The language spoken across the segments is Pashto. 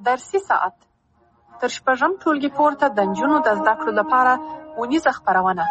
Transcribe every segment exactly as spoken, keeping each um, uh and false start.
درسي ساعت تر شپږم ټولګي پورته د نجونو د زده کړو لپاره ونیزه خپرونه.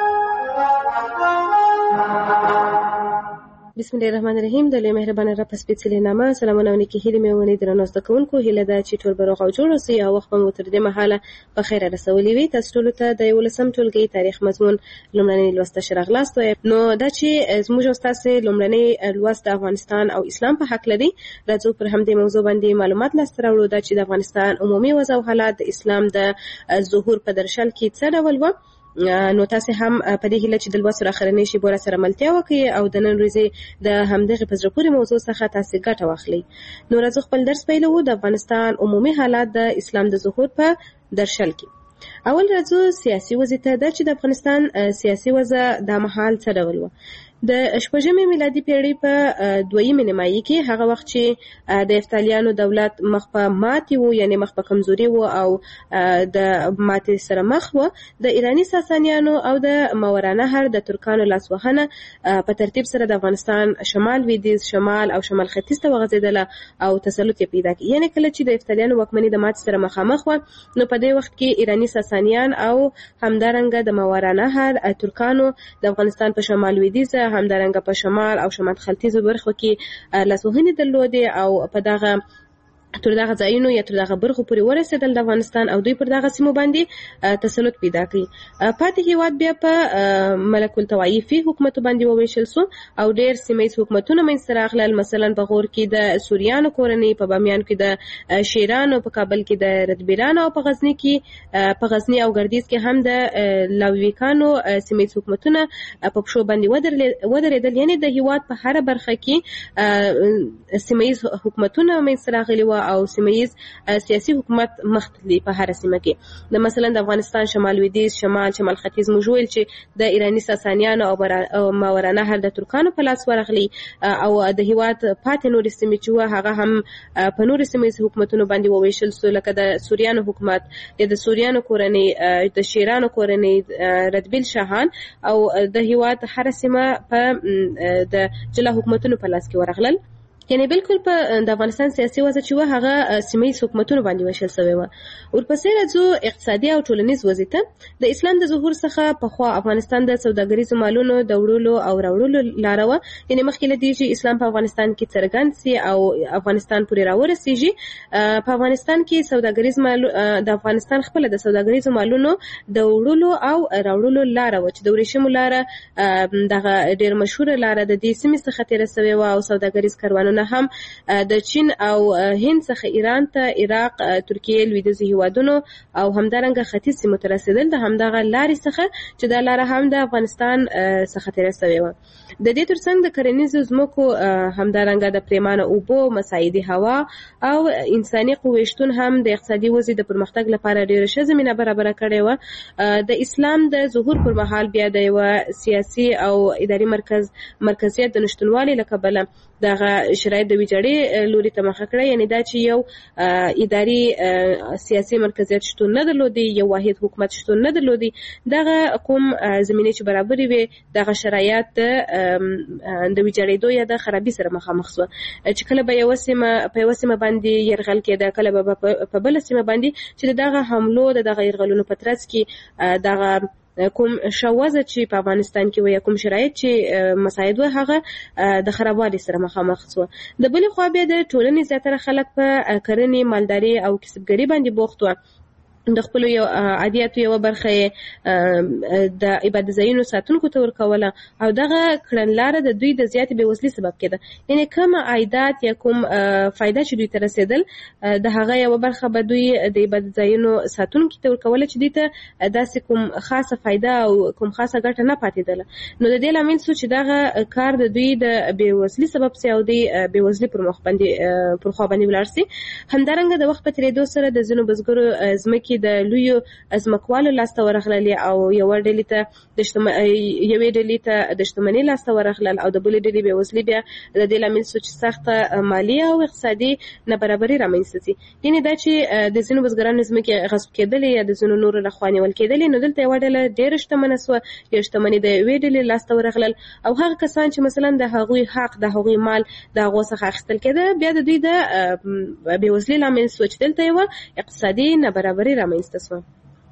بسم الله الرحمن الرحیم. د لوی مهربان رب په سپېڅلي نامه سلامونه او نیکې هیلې مې ونې درنو زده کوونکو هیله ده چې ټول به روغ او جوړ اوسئ او وخت مو تر دې مهاله په خیره رسولي وي. تاسو ټولو ته د یولسم ټولګي تاریخ مضمون لومړنۍ لوست ته راغلاست. نو دا چې زموږ او ستاسې لومړنۍ لوست د افغانستان او اسلام په هکله دی، راځو پر همدې موضوع باندې معلومات لاسته راوړو. دا چې د افغانستان عمومي وضع او حالات د اسلام د ظهور په درشل کې څه ډول وه. نو تاسو هم په دې هیله چې د لوست اخرنۍ شی بوره سره ملتیا وکړي او د نن ورځې د همدغه په زړه پورې موضوع څخه تاسو ګټه واخلئ. نو راځو خپل درس پیلوو. د افغانستان عمومي حالات د اسلام د ظهور په درشل کې. اول راځو سیاسي وضع ته. دا چې د افغانستان سیاسي وضع د مهال څه ډول و. د شپږمې میلادي پیړۍ په دویمې نیمایي کې هغه وخت چې د افتالیانو دولت مخ په ماتې و، یعنی مخ په کمزوري و او د ماتې سره مخ و، د ایرانی ساسانیانو او د ماورانهر د ترکانو لاسوهنه په ترتیب سره د افغانستان شمال لویدیځ، شمال او شمال ختیځ ته وغځېدله او تسلط یې پیدا کړ. یعنی کله چې د افتالیانو واکمني د ماتې سره مخامخ و، نو په دې وخت کې ایرانی ساسانیان او همدارنګه د ماورانهر ترکانو د افغانستان په شمال لویدیځ، همدارنګه په شمال او شمال ختیځو برخو کې لاسوهنې درلودې او په دغه تر دغه ځایونو یا تر دغه برخو پورې ورسېدل د افغانستان او دوی پر دغه سیمو باندې تسلط پیدا کړي. پاتې هېواد بیا په ملک الطوایفي حکومتو باندې وویشل سو او ډېر سیمه ییز حکومتونه منځته راغلل. مثلا په غور کې د سوریانو کورنۍ، په بامیان کې د شیرانو، په کابل کې د ردبیرانو او په غزني کې په غزني او ګردیز کې هم د لاویکانو سیمه ییز حکومتونه په پښو باندې ودرېدل. یعنی د هېواد په هره برخه کې سیمه ییز حکومتونه منځته راغلي وو او سیمه‌ییز سیاسي حکومت مختلف په هر سیمه کې. د مثلا د افغانستان شمال لویدیځ، شمال شمال ختیځ موږ ویل چې د ایرانی ساسانیانو او ماورانهر د ترکانو په لاس ورغلي او د هیواد پاتې نورې سیمې چې وه هغه هم په نورې سیمه‌ییز حکومتونو باندې وویشل سو، لکه د سوریانو حکومت، د سوریانو کورنۍ، د شیرانو کورنۍ، ردبیل شاهان او د هیواد هر سیمه په د جلا حکومتونو په لاس کې ورغلل. یعنی بالکل په د افغانستان سیاسي وضع چې وه هغه سیمه ییز حکومتونو باندې ویشل سوی وه. ورپسې راځو اقتصادي او ټولنیز وضع ته. د اسلام د ظهور څخه پخوا افغانستان د سوداګریزو مالونو د وړلو او راوړلو لاره وه. یعنی مخکې له دې چې اسلام په افغانستان کې څرګند سي او افغانستان پورې راورسېږي، په افغانستان کې سوداګریز مالو د افغانستان خپله د سوداګریزو مالونو د وړلو او راوړلو لاره وه چې د ورېښمو لاره دغه ډېر مشهوره لاره د دې سیمې څخه تېره سوې وه او سوداګریز کاروانونه هم د چین او هند څخه ایران ته، عراق، ترکیه، لویدیځو هیوادونو او همدارنګه ختیځ سیمو ته رسېدل د همدغه لارې څخه چې دا لاره هم د افغانستان څخه تېره سوې وه. د دې ترڅنګ د کرنیزو ځمکو، همدارنګه د پرېمانه اوبو، مساعدي هوا او انساني قوې شتون هم د اقتصادي وضع د پرمختګ لپاره ډېره ښه زمینه برابره کړې وه. د اسلام د ظهور پر مهال بیا د یوه سیاسي او اداري مرکز مرکزیت د نشتونوالي له کبله دغه شرایط د ویجاړۍ لوري ته مخه کړه. یعنی دا چې یو اداري سیاسي مرکزیت شتون نه درلودي، یو واحد حکومت شتون نه درلودي. دغه کوم زمینې چې برابرې وې دغه شرایط د ویجاړېدو یا د خرابي سره مخامخ شوه چې کله به یوه سیمه په یوه سیمه باندې یرغل کېده، کله به په بله سیمه باندې چې د دغه حملو د دغه یرغلونو په ترڅ کې دغه کوم شوازه چې په افغانستان کې و یا کوم شرایط چې مساعد و هغه د خرابوالي سره مخامخ شو. د بلې خوا بیا د ټولنې زیاتره خلک په کرنې، مالداري او کسبګري باندې بوخت و. د خپل یو عادیاتو یو برخه د عبادت ځایونو ساتونکو ته ورکوله او دغه کړنلاره د دوی د زیاتې بېوزلۍ سبب کېده. یعنې کوم عایدات یا کوم فایده چې دوی ته رسېدل د هغه یوه برخه به دوی د عبادت ځایونو ساتونکي ته ورکوله چې دوی ته داسې کوم خاصه فایده او کوم خاصه ګټه نه پاتېدله. نو د دې لامل شو چې دغه کار د دوی د بېوزلۍ سبب سي او دوی بېوزلۍ پر مخ باندې پر خوا باندې ولاړ سي. همدارنګه د وخت په تېرېدو سره د ځینو بزګرو ځمکې کې د لویو ځمکوالو لاسته ورغلل او یو ډلې ته د یوې ډلې ته د شتمنۍ لاسته ورغلل او د بلې ډلې بېوزلي بیا د دې لامل شو چې سخته مالي او اقتصادي نابرابري رامنځته شي. یعنې دا چې د ځینو بزګرانو ځمکې غصب کېدلې یا د ځینو نورو لخوا نیول کېدلې، نو دلته یوه ډله ډېره شتمنه سوه، یا شتمني د یوې ډلې لاسته ورغلل او هغه کسان چې مثلا د هغوی حق د هغوی مال د هغو څخه اخیستل کېده، بیا د دوی د بېوزلۍ لامل سوه چې دلته یوه اقتصادي نابرابري رامنځته سوه.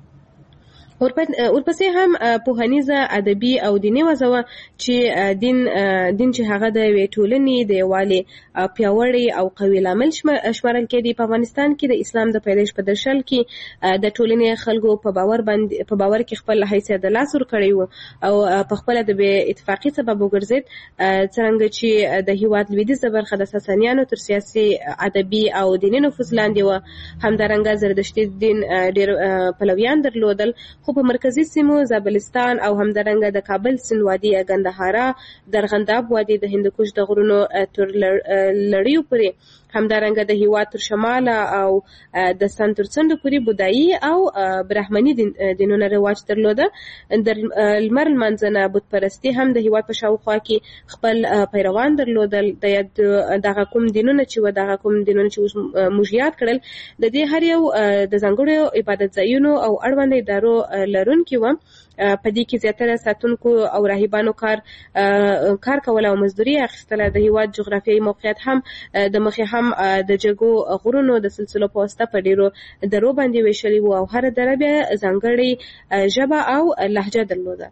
ورپسې هم پوهنیزه، ادبي او دیني وضع وه چې دین دین چې هغه د یوې ټولنې د یووالي پیاوړی او قوي لامل شمارل کېدی. په افغانستان کې د اسلام د پیدایش په درشل کې د ټولنې خلکو په باور باندې په باور کې خپل حیثیت د لاس ورکړی و او په خپله د بې اتفاقي سبب وګرځېد، څرنګه چې د هېواد لویدیځه برخه د ساسانیانو تر سیاسي، ادبي او دیني نفوذ لاندې وه. همدارنګه زردشتي دین ډېر پلویان درلودل، خو په مرکزي سیمو زابلستان او همدارنګه د کابل سیند وادي، ګندهارا، درغنداب وادي، د هندوکش د غرونو تر لړیو پورې، همدارنګه د هېواد تر شماله او د سن تر څنډو پورې بودایي او برهمني دینونه رواج درلوده. د لمر لمانځنه، بتپرستي هم د هېواد په شاوخوا کې خپل پیروان درلودل. د دغه کوم دینونه چې و دغه کوم دینونه چې اوس موږ یاد کړل، د دې هر یو د ځانګړو عبادت ځایونو او اړوند ادارو لرونکي وه. په دې کې زیاتره ساتونکو او راهبانو کار کار کول او مزدوري اخیستله. د هېواد جغرافیایي موقعیت هم د مخې هم د جګو غرونو د سلسلو په واسطه په ډېرو درو باندې ویشلي وو او هره دره بیا ځانګړې ژبه او لهجه درلوده.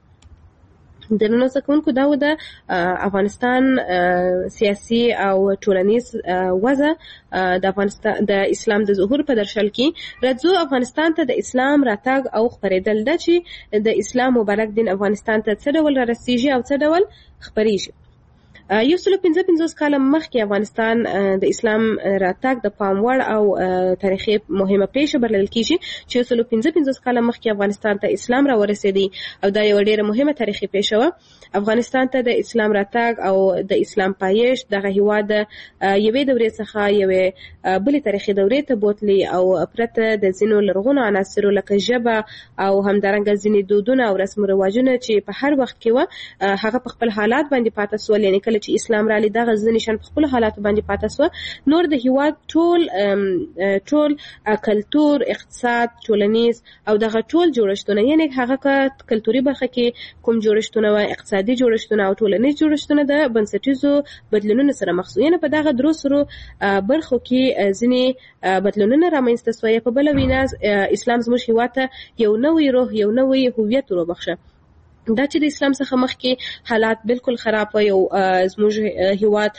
د نن زده کوونکو دا و د افغانستان سیاسي او ټولنیز وضع د افغانستان د اسلام د ظهور په درشل کې. راځو افغانستان ته د اسلام راتګ او خپرېدل، دا چې د اسلام مبارک دین افغانستان ته څه ډول رارسېږي او څه ډول خپرېږي. یو سلو پنځه پنځوس کاله مخکې افغانستان د اسلام راتګ د پام وړ او تاریخي مهمه پیښه بلل کېږي چې یو سلو پنځه پنځوس کاله مخکې افغانستان ته اسلام را ورسېدی او دا یوه ډېره مهمه تاریخي پیښه وه. افغانستان ته د اسلام راتګ او د اسلام پایښت دغه هېواد د یوې دورې څخه یوې بلې تاریخي دورې ته بوتلی او پرته د ځینو لرغونو عناصرو لکه ژبه او همدارنګه ځینې دودونه او رسم و رواجونه چې په هر وخت کې وه، هغه په خپل حالات باندې پاته سول. یعنې کله چې اسلام رالی دغه ځینې شیان په خپلو حالاتو باندې پاته سوه. نور د هېواد ټول ټول کلتور، اقتصاد، ټولنیز او دغه ټول جوړښتونه، یعنې هغه که کلتوري برخه کې کوم جوړښتونه وه، اقتصادي جوړښتونه او ټولنیز جوړښتونه د بنسټیزو بدلونونو سره مخ شو. یعنې په دغه درو سرو برخو کې ځینې بدلونونه رامنځته سوه. په بله وینا اسلام زموږ هېواد ته یو نوی روح، یو نوی هویت وروبخښه. دا چې د اسلام څخه مخکې حالات بالکل خراب و، یو زموږ هېواد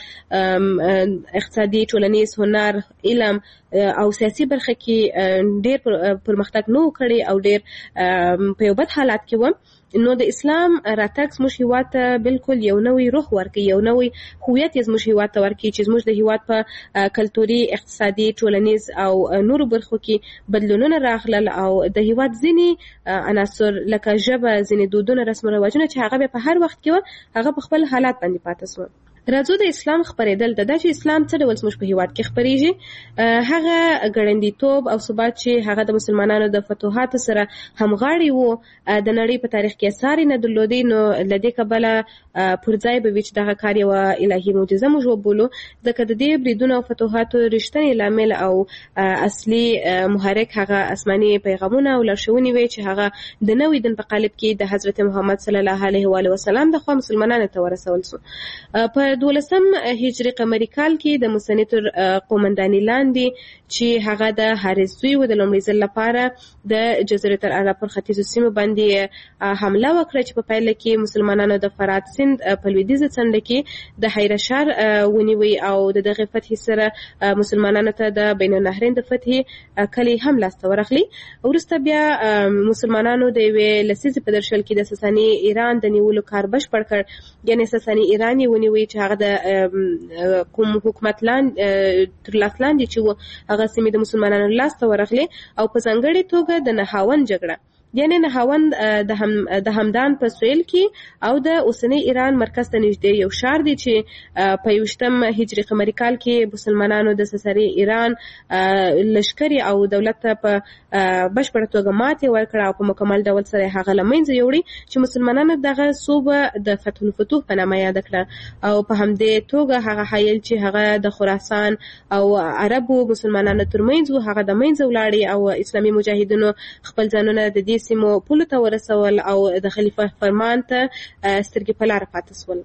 اقتصادي، ټولنیز، هنر، علم او سیاسي برخه کې ډېر پرمختګ نه و کړی او ډېر په یو بد حالات کې و. نو د اسلام راتګ زموږ هېواد ته بالکل یو نوی روح ورکوي، یو نوی هویت یې زموږ هېواد ته ورکوي چې زموږ د هېواد په کلتوري، اقتصادي، ټولنیز او نورو برخو کې بدلونونه راغلل او د هېواد ځینې عناصر لکه ژبه، ځینې دودونه، رسم و رواجونه چې هغه په هر وخت کې وه، هغه په خپل حالات باندې پاته سوه. راځو د اسلام خپرېدل ته. دا چې اسلام څه ډول زموږ په هېواد کې خپرېږي، هغه ګړندیتوب او ثبات چې هغه د مسلمانانو د فتوحاتو سره همغاړې و، د نړۍ په تاریخ کې اثار یې نه درلودی. نو له دې کبله پر ځای به وي چې دغه کار یوه الهي معجزه موږ وبولو، ځکه د دې بریدونو او فتوحاتو رښتینی لامل او اصلي محرک هغه آسماني پیغامونه او لارښوونې وې چې هغه د نوي دین په قالب کې د حضرت محمد صلی الله علیه و آله وسلم د خوا مسلمانانو ته ورسول سو. په دولسم هجري قمري کال کې د موسني تر قومنداني لاندې چې هغه د حارث زوی و، د لومړي ځل لپاره د جزیرة العرب پر ختیځو سیمو باندې حمله وکړه چې په پایله کې مسلمانانو د فرات سیند په لویدیځه څنډه کې د حیره ښار ونیوی او د دغې فتحې سره مسلمانانو ته د بین النهرین د فتحې کلي هم لاسته ورغلی. وروسته بیا مسلمانانو د یوې لسیزې په درشل کې د ساساني ایران د نیولو کار بشپړ کړ. یعنې ساساني ایران یې ونیوی چې هغه د کوم حکومت لاندې تر لاس لاندې چې و، هغه سیمې د مسلمانانو لاسته ورغلې او په ځانګړې توګه د نهاون جګړه یعنی نهاوند د هم د همدان په سویل کې او د اوسنی ایران مرکز ته نږدې یو ښار دی چې په یوشتم هجري قمري کال کې مسلمانانو د سسري ایران لشکري او دولت ته په بشپړه توګه ماتې ورکړه او په مکمل ډول سره هغه له منځه یوړي چې مسلمانانو دغه صوبه د فتح الفتوح په نامه یاد کړه او په همدې توګه هغه حایل چې هغه د خراسان او عربو مسلمانانو ترمنځ هغه د منځه ولاړې او اسلامي مجاهدینو خپل ځانونه د دې سیمو پولو ته ورسول او د خلیفه فرمان ته سترګې په لاره پاتې شول.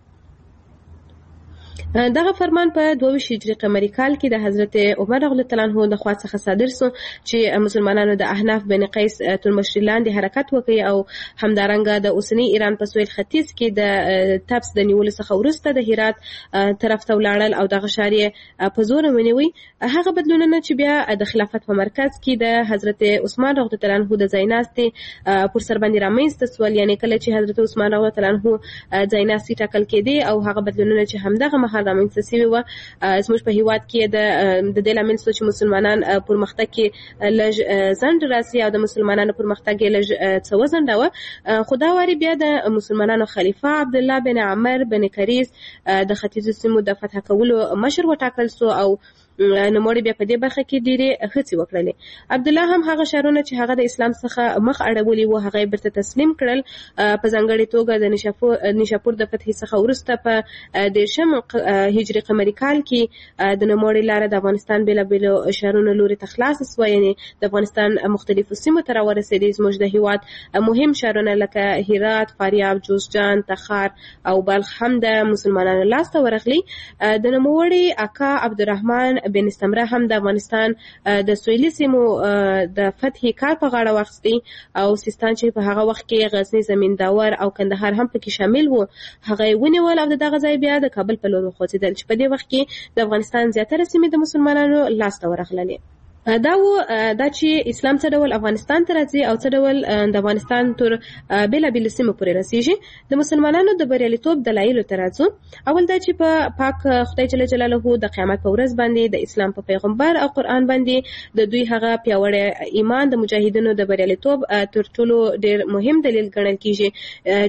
دغه فرمان په دوه هجري قمري کال کې د حضرت عمر رضی الله عنه د خوا څخه صادر شو چې مسلمانانو د احناف بن قیس تر مشرۍ لاندې حرکت وکړي او همدارنګه د اوسنی ایران په سویل ختیځ کې د تبس د نیولو څخه وروسته د هرات طرف ته ولاړل او دغه ښار یې په زور ونیوي. هغه بدلونونه چې بیا د خلافت په مرکز کې د حضرت عثمان رضی الله عنه د ځایناستي پر سر باندې رامنځته شول، یعنی کله چې حضرت عثمان رضی الله عنه ځایناستي ټاکل کېدی او هغه بدلونونه چې همدغه مهال رامنځته شوي وه زموږ په هیواد کې د د دې لامل شو چې مسلمانان پرمختګ کې لږ ځنډ راسي او د مسلمانانو پرمختګ یې لږ څه وځنډاوه. خو دا وارې بیا د مسلمانانو خلیفه عبدالله بن عمر بن کریز د ختیځو سیمو د فتح کولو مشر وټاکل شو او نوموړي بیا په دې برخه کې ډېرې هڅې وکړلې. عبدالله هم هغه ښارونه چې هغه د اسلام څخه مخ اړولي وو هغه یې بیرته تسلیم کړل. په ځانګړې توګه د نیشاپور نیشاپور د فتحې څخه وروسته په دېرشم هجري قمري کال کې د نوموړي لاره د افغانستان بېلابېلو ښارونو لوري ته خلاصه شوه، یعنې د افغانستان مختلفو سیمو ته راورسېدې. زموږ د هېواد مهم ښارونه لکه هرات، فاریاب، جوزجان، تخار او بلخ هم د مسلمانانو لاسته ورغلي. د نوموړي اکا عبدالرحمن بن استمره هم د افغانستان د سویلي سیمو د فتحې کار په غاړه واخیستی او سیستان چې په هغه وخت کې غزني، زمینداور او کندهار هم پکې شامل وو هغه یې ونیول او د دغه ځای بیا د کابل په لور وخوځېدل چې په دې وخت کې د افغانستان زیاتره سیمې د مسلمانانو لاسته ورغللې. دا و دا چې اسلام څه ډول افغانستان ته راځي او څه ډول د افغانستان تر بېلابېلو سیمو پورې رسیږي. د مسلمانانو د بریالیتوب دلایلو ته راځو. اول دا چې په پاک خدای جل جلاله د قیامت په ورځ باندې د اسلام په پیغمبر او قرآن باندې د دوی هغه پیاوړی ایمان د مجاهدینو د بریالیتوب تر ټولو ډېر مهم دلیل ګڼل کېږي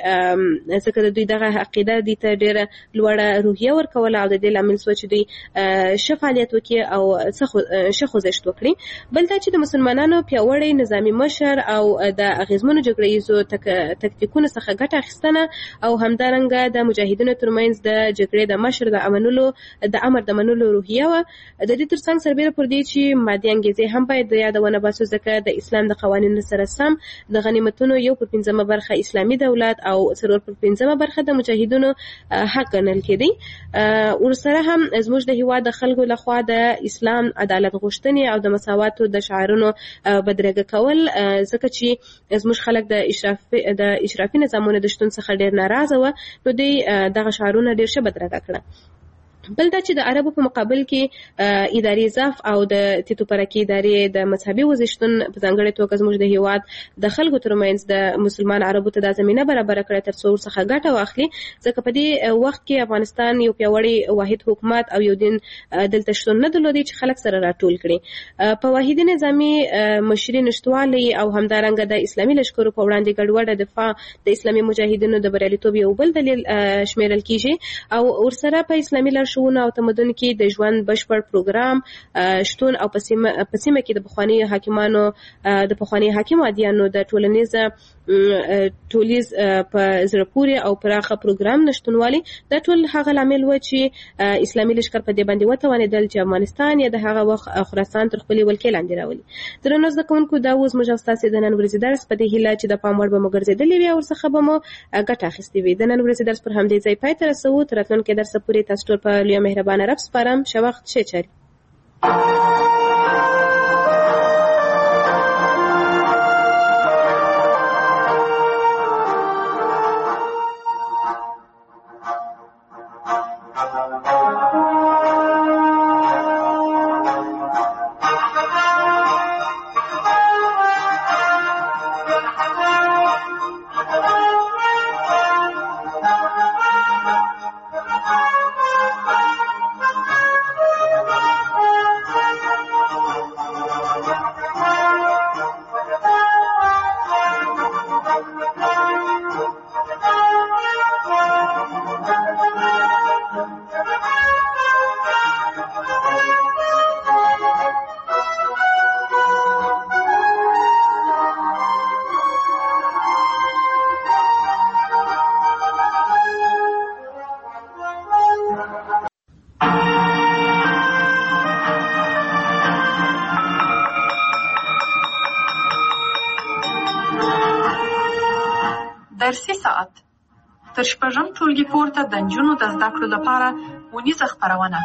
چې ځکه د دوی دغه عقیده دې ته ډېره لوړه روحیه ورکوله او د دې لامل شوه چې دوی ښه فعالیت وکړي او ښه خوځښت وکړي. بل دا چې د مسلمانانو پیاوړی نظامي مشر او د اغیزمنو جګړه ییزو تکتیکونو څخه ګټه اخیستنه او همدارنګه د مجاهدینو ترمنځ د جګړې د مشر د امنلو د امر د منلو روحیه وه. د دې ترڅنګ سربیره پر دې چې مادي انګیزې هم باید د یادونه باسو ځکه د اسلام د قوانینو سره سم د غنیمتونو یو پر پنځمه برخه اسلامي دولت او څلور پر پنځمه برخه د مجاهدینو حق ګڼل کېدی. ورسره هم زموږ د هېواد د خلکو لخوا د اسلام عدالت غوښتنې او د مساواتو د شعارونو بدرګه کول ځکه چې زموږ خلک د اشرافي د اشرافي نظامونو د شتون څخه ډېر ناراضه وه نو دوی دغه شعارونه ډېر ښه بدرګه کړه. بل دا چې د عربو په مقابل کې اداري ضعف او د تیتو پرکي ادارې د مذهبي وزشتون په ځانګړې توګه زموږ د هېواد د خلکو ترمنځ د مسلمان عربو ته دا زمینه برابره کړه تر څو ورڅخه ګټه واخلي ځکه په دې وخت کې افغانستان یو پیاوړی واحد حکومت او یو دین دلته شتون نه درلودی چې خلک سره راټول کړي. په واحدي نظامي مشري نشتوالي او همدارنګه د اسلامي لښکرو په وړاندې ګډوډه دفاع د اسلامي مجاهدینو د بریالیتوب یو بل دلیل شمیرل کیږي او ورسره په اسلامي لارښوونو او تمدن کې د ژوند بشپړ پروګرام شتون او په سیمه کې د پخواني حاکمانو د پخواني حاکم عادیانو د ټولنیز ټولیز په زړه پورې او پراخه پروګرام نشتونوالي دا ټول هغه لامل و چې اسلامي لښکر په دې باندې وتوانېدل چې افغانستان یا د هغه وخت خراسان تر خپلې ولکې لاندې راولي. درنو زده کوونکو دا اوس موږ ستاسو د نن ورځې درس په دې هیله چې د پام وړ به مو ګرځېدلې وي او ورڅخه به مو ګټه اخیستې وي. د نن ورځې درس پر همدې ځای پای ته رسوو. تر راتلونکي درسه پورې تاسو ټول په لویه مهربانه رب سپارم. ښه وخت، ښې چارې. درسي ساعت تر شپږم ټولګي پورته د نجونو د زده کړو لپاره ونیزه خپرونه.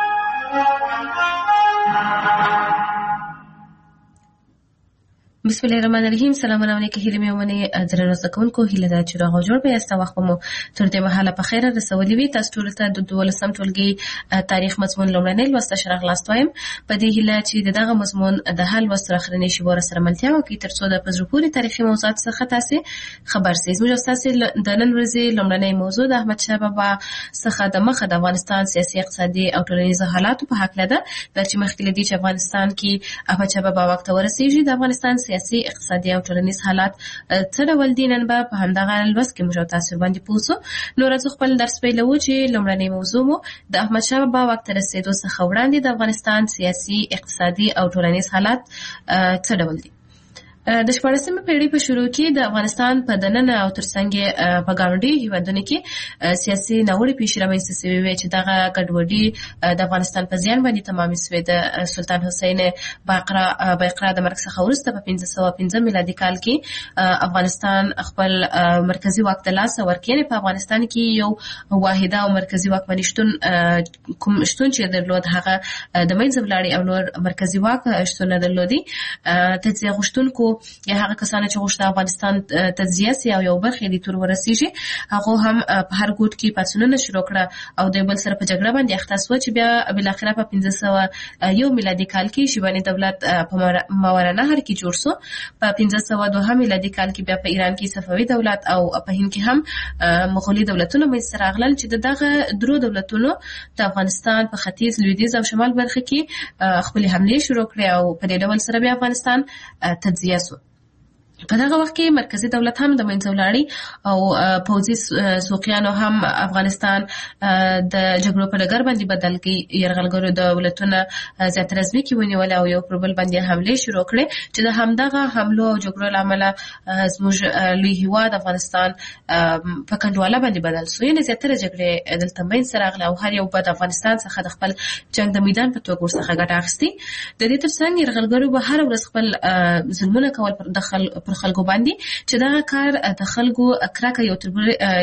بسم الله الرحمن الرحیم. سلامونه علیکم. هیله مې ومنه درنو زده کوونکو، هیله ده چې راغ جوړ به یاست. وخت مو تر دې مهاله په خیر رسولي وي. تاسو ټول ته د دولسم ټولګي تاریخ مضمون لومړنی لوست شرح لاست وایم. په دې هیله چې دغه مضمون د حل لوست اخرنی شی ور سره ملتیا وکړي تر څو د پزرو پوری تاریخي موضوعات څخه تاسو خبر سئ. زموږ تاسو د نن ورځې لومړنی موضوع د احمد شاه بابا څخه د مخه د افغانستان سیاسي اقتصادي او ټولنیز حالات په حق لده چې مخکې لدی چې افغانستان کې احمد شاه بابا وخت ورسیږي د افغانستان سیاسي اقتصادي او ټولنیز حالات څه ډول دي. نن به په همدغه لوست کې موږ تاسو باندې پوښتنه نو راځو خپل درس پیلوو چې لومړنی موضوع مو د احمد شاه بابا وخت رسیدو څخه وړاندې د افغانستان سیاسي اقتصادي او ټولنیز حالات څه ډول دي. د شپاړسمې پیړۍ په شروع کې د افغانستان په دننه او ترڅنګ په ګاونډي هیوادونو کې سیاسي ناوړه پیښې رامنځته شوې وې چې دغه ګډوډي د افغانستان په زیان باندې تمامې شوې. د سلطان حسین باقرا باقرا د مرګ څخه وروسته په پنځه سوه پنځه میلادي کال کې افغانستان خپل مرکزی واک ته لاس ورکړ. په افغانستان کې یو واحده او مرکزی واکمني شتون کوم شتون چې درلود هغه د منځ ولاړې او نور مرکزی واک شتون نه درلودي. تجزیه غوښتونکو یا هغه کسان چې غوښتل افغانستان تجزیه سي او یو برخه دي تور ورسیږي هغه هم په هر ګوټ کې پاتونونه شروع کړه او د بل سره په جګړه باندې اخته شو چې بیا بل اخره په پنځه سوه یو میلادي کال کې شیباني دولت په ماورانهر کې جوړ شو. په پنځه سوه دوه میلادي کال کې بیا په ایران کې صفوي دولت او په هند کې هم مغولي دولتونه منځته راغلل چې دغه درو دولتونو د افغانستان په ختیځ، لویدیځ او شمال برخه کې خپل حمله شروع کړې او په دې ډول سره بیا افغانستان تجزیه سو. په دغه وخت کې مرکزی دولت هم د منځه ولاړی او پوځي سوقیانو هم افغانستان د جګړو په ډګر باندې بدل کړي. یرغلګرو دولتونه زیات رسمي کې ونیول او یو پر بل باندې حمله شروع کړې چې د همدغه حملو او جګړو لامل زموږ لوی هیواد افغانستان په کنډواله باندې بدل شو. یعنې زیاتره جګړې دلته منځته راغلې او هر یو په افغانستان څخه د خپل جنگ د میدان په توګه ورڅخه ګټه اخیستې. د دې ترڅنګ یرغلګرو به هر ورځ خپل ظلمونه کول پر دخل پر خلکو باندې چې دا کار د خلکو کرکه یو تربل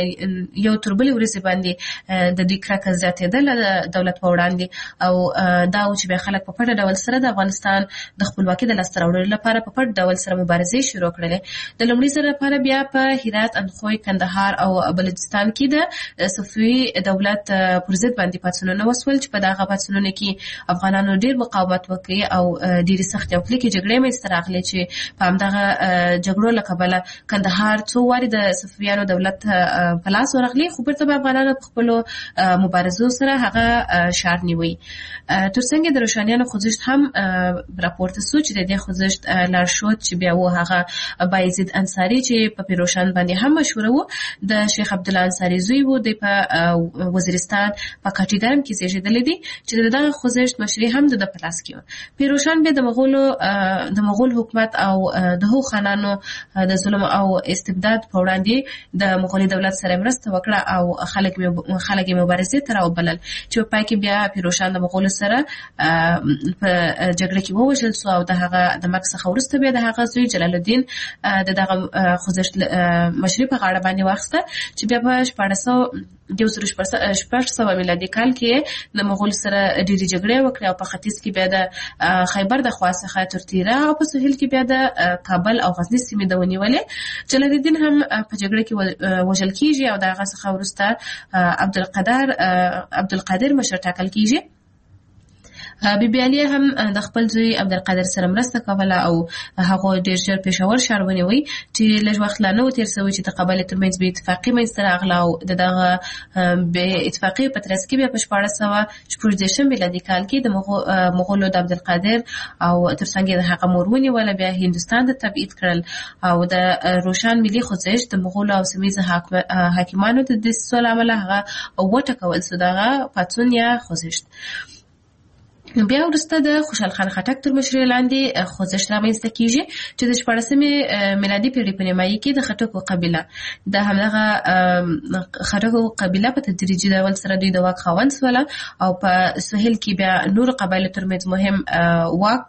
یو تربل ورسې باندې د دې کرکه زیاتېدل د دولت په وړاندې او دا چې به خلک په پټه ډول سره د افغانستان د خپلواکۍ د لاسته راوړلو لپاره په پټ ډول سره مبارزې شروع کړلې. د لومړي ځل لپاره بیا په هرات، اندخوی، کندهار او بلوچستان کې د صفوي دولت پر ضد باندې پاڅونونه وسول چې په دغه پاڅونونو کې افغانانو ډېر مقاومت وکړي او ډېرې سختې او کلکې جګړې منځته راغلې چې په همدغه جګړو له کبله کندهار څو وارې د صفویانو دولت په لاس ورغلی خو بیرته به افغانانو په خپلو مبارزو سره هغه ښار نیوی. ترڅنګ د روښانیانو خوځښت هم راپورته سو چې د دې خوځښت لارښود چې بیا و هغه بایزید انصاري چې په پیروشان باندې هم مشهور و د شیخ عبدالله انصاري زوی و. د په وزیرستان په کاټیګرام کې زیږیدلی دی چې دغه خوځښت مشري هم د په لاس کې و. پیروشان بیا د مغولو د مغول حکومت او د هغو خانانو د ظلم او استبداد په وړاندې د مغولي دولت سره مرسته وکړه او خلک خلک مبارزې ته راوبلل چې په پای کې بیا پیروشان د مغولو سره په جګړه کې ووژل شو او د هغه د مرګ څخه وروسته بیا د هغه زوی جلال الدین د دغه خوځښت مشري په غاړه باندې واخیسته چې بیا په شپاړس سوه یو زر شپږ سوه میلادي کال کې د مغول سره ډېرې جګړې وکړې او په ختیځ کې بیا د خیبر د خوا څخه تر تیره او په سهیل کې بیا د کابل او غزني سیمې د ونیولې. جلال الدین هم په جګړه کې وژل کیږي او د هغه څخه وروسته عبدالقادر عبدالقادر مشر ټاکل کیږي. بی بی علي هم د خپل زوی عبدالقادر سره مرسته کوله او هغه ډېر ژر پېښور ښار ونیوی چې لږ وخت لا نه و تېر شوی چې د قبایلو ترمنځ بې اتفاقي منځته راغله او د دغه بې اتفاقۍ په ترڅ کې بیا په شپاړس سوه شپږ دېرشم میلادي کال کې د مغولو د عبدالقادر او ترڅنګ یې د هغه مور ونیوله بیا هندوستان ته تبعید کړل او د روشن ملي خوځښت د مغولو او سیمه حاکمانو د دسیسو له امله هغه وټکول شو دغه پاڅون یا خوځښت. بیا وروسته د خوشحال خان خټک تر مشرۍ لاندې خوځښت رامنځته کیږي چې د شپاړسمې میلادي پیړۍ په نیمایي کې د خټکو قبیله د همدغه خټکو قبیله په تدریجي ډول سره دوی د واک خاوند شول او په سهیل کې بیا نور قبایلو ترمنځ مهم واک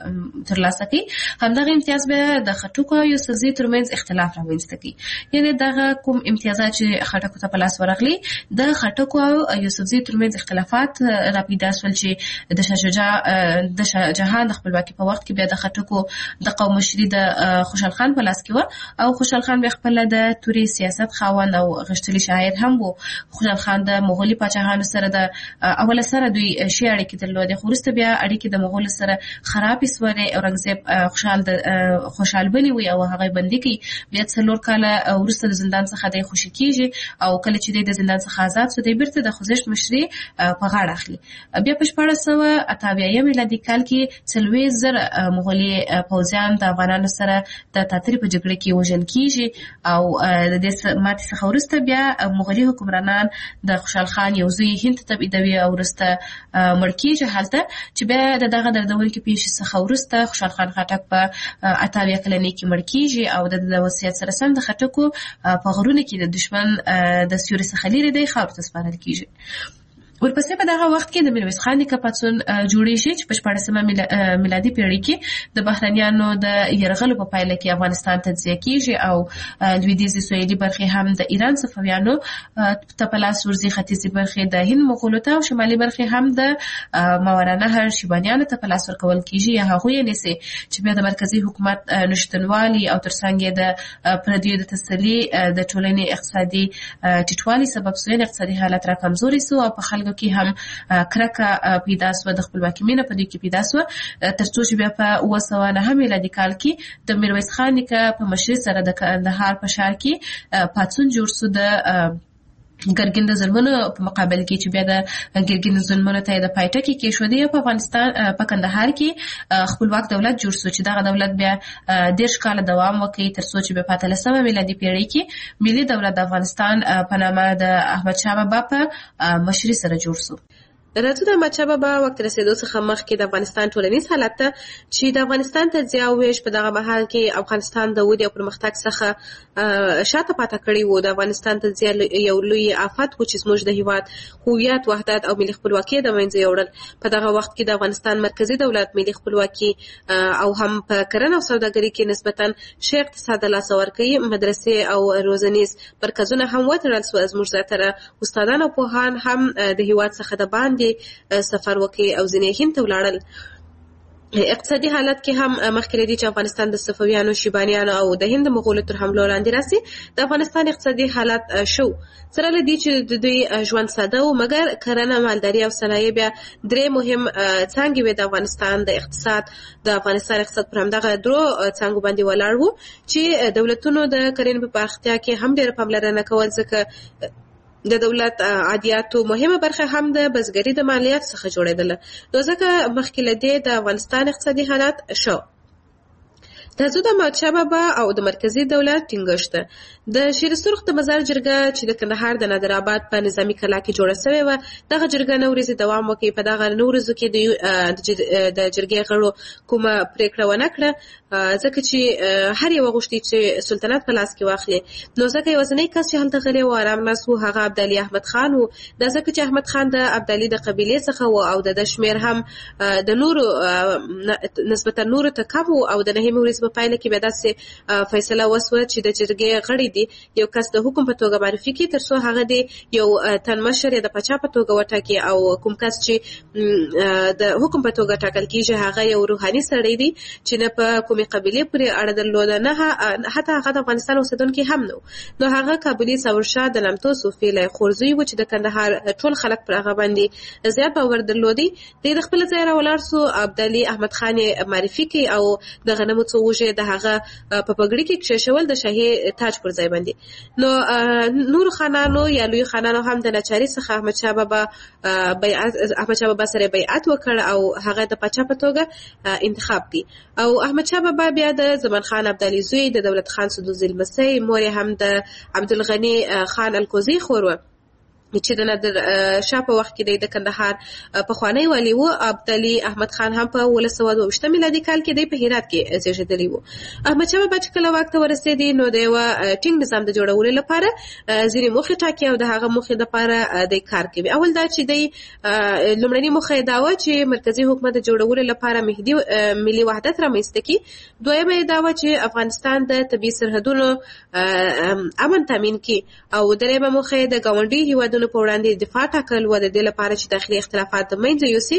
ترلاسه کړي. همدغه امتیاز بیا د خټکو او یوسفزي ترمنځ اختلاف رامنځته کړي، یعنې دغه کوم امتیازات چې خټکو ته په لاس ورغلي د خټکو او یوسفزي ترمنځ اختلافات را پیدا شول چې د شاه شجاع د شاه جهان د خپلواکۍ په وخت کې بیا د خټکو د قوم مشري د خوشحال خان په لاس کې و او خوشحال خان بیا خپله د توري سیاست خاوند او غښتلي شاعر هم و. خوشحال خان د مغولي پاچاهانو سره د اوله سره دوی ښې اړیکې درلودې، خو وروسته بیا اړیکې د مغولو سره خرابې سولې. اورنګزیب خوشحال د خوشحال بني او هغه بندي کوي. بیا څلور کاله وروسته د زندان څخه دی خوشي کیږي او کله چې دی د زندان څخه آزاد شو دی بیرته د خوځښت مشري په غاړه اخلي. بیا په شپاړس سوه اته اویایم میلادي کال کې څلوېښت زره مغولي پوځیان د افغانانو سره د تاترې په جګړه کې وژل کیږي او د دې ماتې څخه وروسته بیا مغولي حکمرانان د خوشحال خان یو زوی هند ته تبعیدوي او وروسته مړ کیږي هلته، چې بیا د دغه دردونکې پیښې څخه وروسته خوشحال خان خټک په اته اویا کلنۍ کې مړ کیږي او د وصیت سره سم د خټکو په غرونو کې د دشمن د سیوري څخه لیرې دی خاورو ته سپارل کیږي. ورپسې په دغه وخت کې د میرویس خان نیکه پاڅون جوړیږي چې په شپاړسمه میلادي پیړۍ کې د بهرنیانو د یرغلو په پایله کې افغانستان تجزیه کیږي او لویدیځې سویلي برخې هم د ایران صفویانو ته په لاس ورځي، ختیځې برخې د هند مغولو ته او شمالي برخې هم د ماوراءنهر شیبانیانو ته په لاس ورکول کیږي یا هغوی یې نیسي، چې بیا د مرکزي حکومت نشتنوالي او ترڅنګ یې د پردیو د تسلي د ټولنې اقتصادي ټیټوالي سبب سو، اقتصادي حالت را کمزوري سو او په خلکو کې هم کرکه پیدا سوه، د خپلواکۍ مینه په دوی کې پیدا سوه، ترڅو چې بیا په اوه سوه نهه میلادي کال کې د میرویس خان نیکه په مشرۍ سره د کندهار په ښار کې پاڅون جوړ سو د ګرګین د ظلمونو په مقابل کې، چې بیا د ګرګین ظلمونو ته د پای ټکی کېښودی او په افغانستان په کندهار کې خپلواک دولت جوړ سو، چې دغه دولت بیا دېرش کاله دوام وکړي ترڅو چې بیا په اتلسمه میلادي پیړۍ کې ملي دولت د افغانستان په نامه د احمدشاه بابا په مشرۍ سره جوړ سو. راځو د احمدشاه بابا وخت رسېدو څخه مخکې د افغانستان ټولنیز حالت ته، چې د افغانستان تجزیه او ویش په دغه مهال کې افغانستان د ودې او پرمختګ څخه شاته پاته کړی و. د افغانستان تجزیه یو لوی آفت و چې زموږ د هیواد هویت، وحدت او ملي خپلواکي د منځه یوړل. په دغه وخت کې د افغانستان مرکزي دولت ملي خپلواکي او هم په کرنه او سوداګرۍ کې نسبتا ښه اقتصاد له لاسه ورکوي. مدرسې او روزنیز مرکزونه هم وتړل سوه. زموږ زیاتره استادان او پوهان هم د هیواد څخه د باندې سفر وکړي او ځینې هند ته ولاړل. اقتصادي حالت کې هم مخکې لري چې افغانستان د صفویانو، شیبانیانو او د هند مغولو تر حملو لاندې راسي. د افغانستان اقتصادي حالت شو سره له دې چې د دوی ژوند ساده و، مګر کرنه، مالداري او صنایع بیا درې مهم څانګې وې د افغانستان د اقتصاد. د افغانستان اقتصاد پر همدغه درو څانګو باندې ولاړ و چې دولتونو د کرنې په پراختیا کې هم ډېره پاملرنه کول، ځکه د دولت عادیاتو مهمه برخه هم د بزګرۍ د مالیات څخه جوړېدله، نو ځکه مخکې له دې د افغانستان اقتصادي حالت شو. تاسو د احمدشاه بابا او د مرکزی دولت ټینګښت. د شیر سرخ د مزار جرګه چې د کندهار د نادر آباد په نظامی کلا کې جوړه شوې و، دغه جرګه نو ورځې دوام وکړي. په دغه نو ورځو کې د جرګې غړو کومه پریکړه ونه کړه، ځکه چې هر یو غوښتي چې سلطنت په لاس کې واخلي. نو ځکه یوازینی کس چې هلته غلی و آرام ناست و هغه عبدالي احمد خان و. دا ځکه چې احمد خان د عبدالي د قبیلې څخه و او د شمیر هم د نورو نسبتا نورو ته کم و او د نهمې ورځې په پایله کې بیا داسې فیصله وسوه چې د جرګې غړي دي یو کس د حکم په توګه معرفي کړي، تر څو هغه د یو تن مشر یا د پاچا په توګه وټاکي، او کوم کس چې د حکم په توګه ټاکل کیږي هغه یو روحاني سړی دی چې نه په کومې قبیلې پورې اړه درلوده، نه حتی هغه د افغانستان اوسېدونکی هم نه. نو هغه کابلي ثورشاه د نامتو صوفي لی خورزوی و چې د کندهار ټول خلک پر هغه باندې زیات باور درلودي. د خپل ځای را ولاړ سو، عبدالي احمد خان معرفي کړي او د غنمو څو وږې د هغه په پګړۍ کې کښېښول د شاهي تاج پر ځای باندې. نو نور خانانو یا لوی خانانو هم د ناچارۍ څخه احمدشاه بابا بیعت احمدشاه بابا سره بیعت وکړ او هغه د پاچا په توګه انتخاب کړي. او احمدشاه بابا بیا د زمان خان عبدالي زوی، د دولت خان سدوزي لمسی، مور هم د عبدالغني خان الکوزي خور و. چې د نادر شاه په وخت کې د کندهار پخوانی والي و. عبدالي احمد خان هم په اوولس سوه دوه ویشتم میلادي کال کې د په هرات کې زیږېدلی و. احمدشاه بابا چې کله واک ته ورسېدی نو د یوه ټینګ نظام د جوړولو لپاره ځینې موخې ټاکي او د هغه موخې دپاره دی کار کوي. اول دا چې دی لومړنۍ موخه یې دا وه چې مرکزي حکومت د جوړولو لپاره مهدي ملي وحدت رامنځته کړي. دویمه یې دا وه چې افغانستان د طبیعي سرحدونو امن تامین کړي او دریمه موخه یې د ګاونډي هېوادونو په وړاندې دفاع ټاکل و، د دې لپاره چې داخلي اختلافات د منځه یوسي،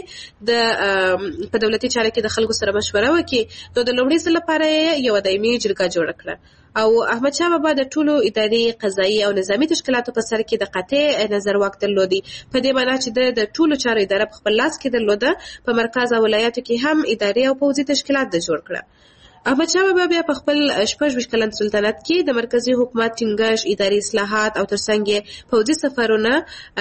د په دولتي چارو کې د خلکو سره مشوره وکړي. نو د لومړي ځل لپاره یې یوه دایمي جرګه جوړه کړه او احمدشاه بابا د ټولو اداري، قضایي او نظامي تشکیلاتو په سر کې د قاطع نظر واک درلودي، په دې معنی چې د ټولو چارو اداره په خپل لاس کې درلوده. په مرکز او ولایاتو کې هم اداري او پوځي تشکیلات د جوړ کړه. احمدشاه بابا بیا په خپل شپږ ویشت کلن سلطنت کې د مرکزي حکومت ټینګښت، اداري اصلاحات او ترڅنګ یې پوځي سفرونه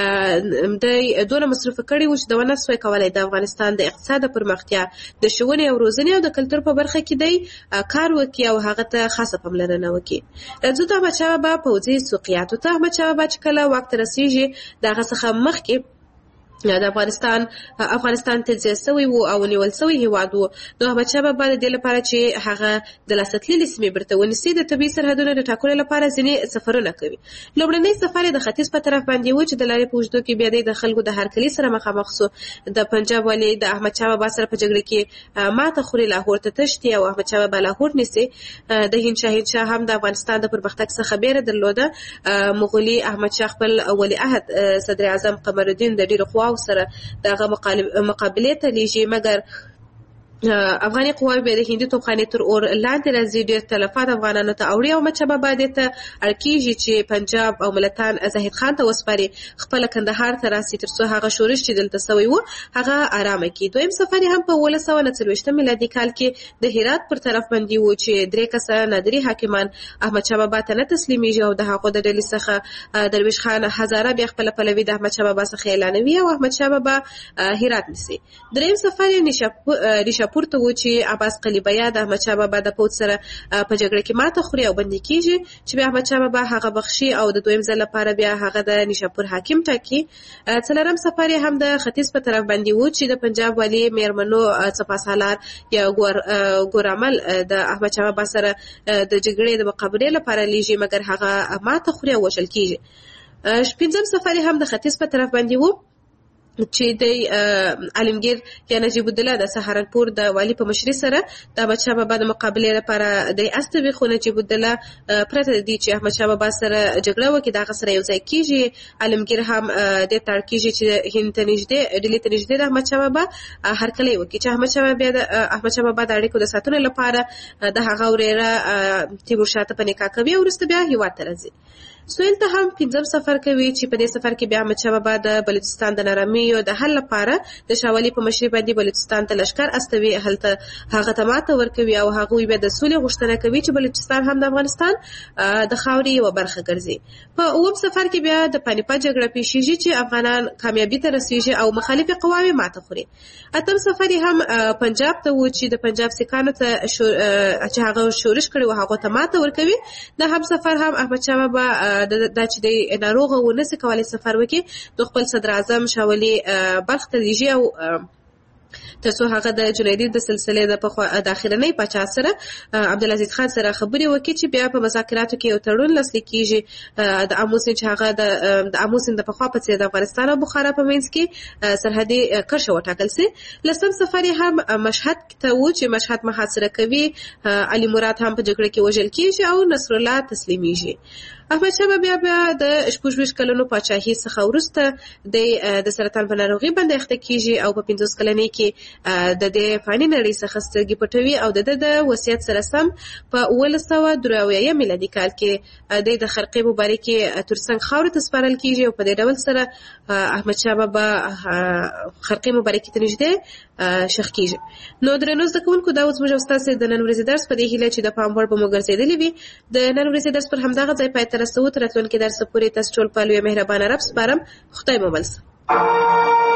د دونه مصرف کړي وو چې د ونه سوی کولای د افغانستان د اقتصاد پرمختیا، د ښوونې او روزنې او د کلتور په برخه کې دی کار وکړي او هغه ته خاصه پاملرنه وکړي. راځو د احمدشاه بابا پوځي سوقیاتو ته. احمدشاه بابا چې کله واک ته رسېږي د هغه څخه مخکې د افغانستان افغانستان تجزیه سوی وو او نیول سوی هیواد وو. نو احمدشاه بابا د دې لپاره چې هغه د لاسته تللې سیمې بیرته ونیسي د طبیعي سرحدونو د ټاکلو لپاره ځینې سفرونه کوي. لومړنی سفر یې د ختیځ په طرف باندې و چې د لارې په اوږدو کې بیا دی د خلکو د هرکلي سره مخامخ سو. د پنجاب والي د احمدشاه بابا سره په جګړه کې ماته خوري، لاهور ته تښتي او احمدشاه بابا لاهور نیسي. د هند شاهنشاه هم د افغانستان د پرمختګ څخه بیره درلوده. مغولي احمدشاه خپل ولیعهد صدر اعظم قمر الدین د ډیرو قواو سره دغه مقابلې ته لیږي، مګر افغاني قواوې بیا د هندي توپخانې تر اور لاندې راځي، ډېر تلفات افغانانو ته اوړي او احمدشاه بابا دې ته اړ کېږي چې پنجاب او ملتان زاهد خان ته وسپاري، خپله کندهار ته راسي تر څو هغه شورش چې دلته سوی و هغه ارامه کړي. دویم سفر یې هم په اوولس سوه نه څلوېښتم میلادي کال کې د هرات پر طرف باندې و چې درې کسه نادري حاکمان احمدشاه بابا ته نه تسلیمیږي او د هغو د ډلې څخه درویش خان هزاره بیا خپله پلوي د احمدشاه بابا څخه اعلانوي او احمدشاه بابا هرات نیسي. دریم سفر یې ریشاپور پورته و چې عباس قلیبیا د احمدشاه بابا د پوځ سره په جګړه کې ماته خوري او بندي کیږي چې بیا احمدشاه بابا هغه بخشي او د دویم ځل لپاره بیا هغه د نیشاپور حاکم ټاکي. څلورم سفر یې هم د ختیځ په طرف باندې و چې د پنجاب والي میرمنو سپاسالار یا ګورامل د احمدشاه بابا سره د جګړې د مقابلې لپاره لیږي، مګر هغه ماته خوري او وژل کیږي. پنځم سفر یې هم د ختیځ په طرف باندې و چې د عالمگیر یا نجیب الدوله د سهارنپور د والی په مشرۍ سره د احمدشاه بابا د مقابلې لپاره د استوي، خو نجیب الدوله پرته دی چې احمدشاه بابا سره جګړه وکړي دغه سره یو ځای کیږي. عالمگیر هم د تړ کیږي چې هند ته نږدې ډیلي ته نږدې د احمدشاه بابا هرکلی وکړي چې احمدشاه بابا بیا د احمدشاه بابا د اړیکو د ساتنې لپاره د هغه ورېره تیمورشاه ته په نکاح کوي او وروسته بیا هیواد ته راځي. سویل ته هم پنځم سفر کوي چې په دې سفر کې بیا احمدشاه بابا د بلوچستان د نارامیو د حل لپاره د شاه ولي په مشرۍ باندې بلوچستان ته لښکر استوي، هلته هغه ته ماته ورکوي او هغوی بیا د سولې غوښتنه کوي چې بلوچستان هم د افغانستان د خاورې یوه برخه ګرځي. په اووم سفر کې بیا د پانیپت جګړه پیښیږي چې افغانان کامیابي ته رسیږي او مخالفې قواوې ماته خوري. اتم سفر یې هم پنجاب ته و چې د پنجاب سیکانو ته چې هغه شورش کړی و هغو ته ماته ورکوي. د هم سفر هم احمدشاه بابا دا چې د ناروغه و نسي کولی سفر وکړي د خپل صدر اعظم شاه ولي بلخ ته لیږي او تر څو هغه د جنیدي د سلسلې د پخوا د اخرنۍ پاچا سره عبدالعزیز خان سره خبرې وکړي چې بیا په مذاکراتو کې یو تړون لاسلیک کیږي د آمو سیند چې هغه د د آمو سیند د پخوا په څېر د افغانستان او بخارا په منځ کې سرحدي کرښه وټاکل سي. لسم سفر یې هم مشهد ته و چې مشهد محاصره کوي، علي مراد هم په جګړه کې وژل کیږي او نصر الله تسلیمیږي. احمدشاه بابا بیا د شپږ ویشت کلونو پاچاهۍ څخه وروسته د سرطان په ناروغۍ باندې اخته کیږي او په پنځوس کلنۍ کې د دې فاني نړۍ څخه سترګې پټوي او د د وصیت سره سم په اوولس سوه درې اویایم میلادي کال کې د د خرقې مبارکې ترڅنګ خاورې ته سپارل کیږي او په دې ډول سره احمدشاه بابا خرقې مبارکې ته نږدې ښخ کیږي. نو درنو زده کوونکو دا اوس زموږ او ستاسې د نن ورځې درس په دې هیله چې د پام وړ به مو ګرځېدلی وي. د نن ورځې درس پر همدغه ځای پای ته رسوو. تر راتلونکي درس پورې تاسو ټول په لوی مهربانه رب سپارم. خدای مو بل شه.